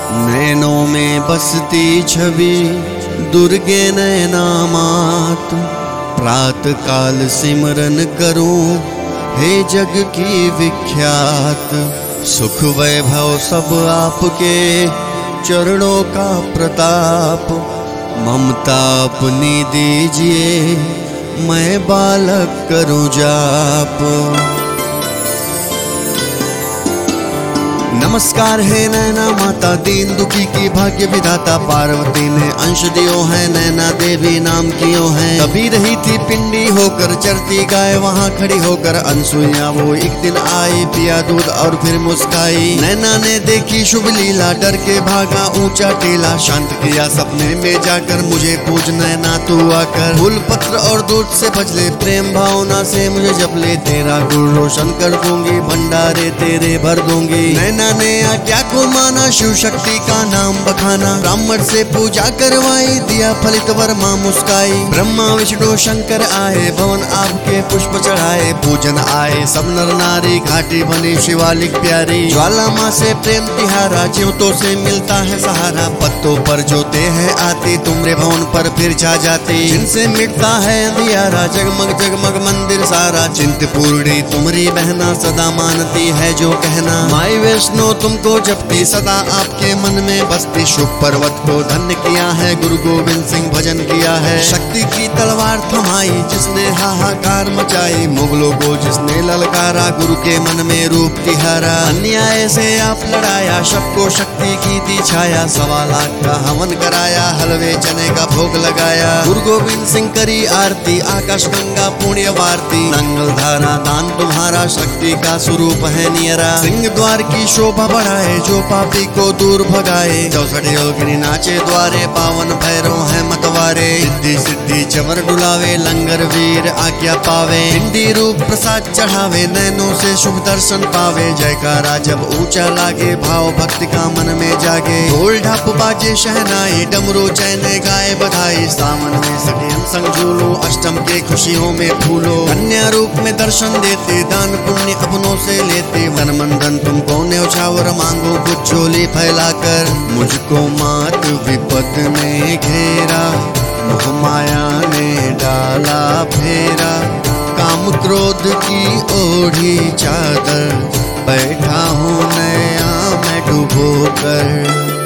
नैनों में बसती छवि दुर्गे नैना मात। प्रात काल सिमरन करूं हे जग की विख्यात। सुख वैभव सब आपके चरणों का प्रताप। ममता अपनी दीजिए मैं बालक करूं जाप। नमस्कार है नैना माता दीन दुखी की भाग्य विधाता। पार्वती ने अंश दियो है नैना देवी नाम कियो है। कभी रही थी पिंडी होकर चरती गाय वहाँ खड़ी होकर अनसुईया वो एक दिन आई पिया दूध और फिर मुस्काई। नैना ने देखी शुभ लीला डर के भागा ऊंचा टीला। शांत किया सपने में जाकर मुझे पूज नैना तू आकर। फूल पत्र और दूध से भजले प्रेम भावना से मुझे जप ले। तेरा गुण रोशन कर दूंगी भंडारे तेरे भर दूंगी। नैना ने आज्ञा को माना शिव शक्ति का नाम बखाना। ब्राह्मण से पूजा करवाई दिया फलित वर मां मुस्काई। ब्रह्मा विष्णु शंकर आए भवन आपके पुष्प चढ़ाए। पूजन आए सब नर नारी घाटी बनी शिवालिक प्यारी। ज्वाला माँ से प्रेम तिहारा ज्योतों से मिलता है सहारा। पत्तों पर जोते हैं आती तुमरे भवन पर फिर छा जाती। जिनसे मिटता है अंधियारा जगमग जगमग मंदिर सारा। चिंतपूर्णी तुमरी बहना सदा मानती है जो कहना। माई वैष्णो तुमको जपती सदा आपके मन में बसती। शुभ पर्वत को धन्य किया है गुरु गोविंद सिंह भजन किया है। शक्ति की तलवार थमाई जिसने हाहाकार मचाई। मुगलों को जिसने ललकारा गुरु के मन में रूप तिहारा। अन्याय से आप लड़ाया सबको शक्ति की दी छाया। 1.25 लाख का हवन कराया हलवे चने का भोग लगाया। गुरु गोविंद सिंह करी आरती आकाश गंगा पुण्य वारती। नंगल धारा दान तुम्हारा शक्ति का स्वरूप है नियरा। सिंह द्वार की शोभा बढ़ाए जो पापी को दूर भगाए। 64 योगिनी नाचे द्वारे पावन भैरव है मतवारे। सिद्धि सिद्धि चमर डुलावे लंगर वीर आज्ञा पावे। हिंदी रूप प्रसाद चढ़ावे नैनों से शुभ दर्शन पावे। जयकारा जब ऊंचा लागे भाव भक्ति का मन में जागे। ढोल ढाप बाजे शहनाई डमरू चैने गाए बधाई। सावन में सखियन संग झूलो अष्टम के खुशियों में फूलो। कन्या रूप में दर्शन देते दान पुण्य अपनों से लेते। वन मंदन तुमको न्यौछावर मांगो कुछ झोली फैलाकर। मुझको मात विपद ने घेरा मोह माया ने डाला फेरा। काम क्रोध की ओढ़ी चादर बैठा हूँ नया मैं डूबो कर।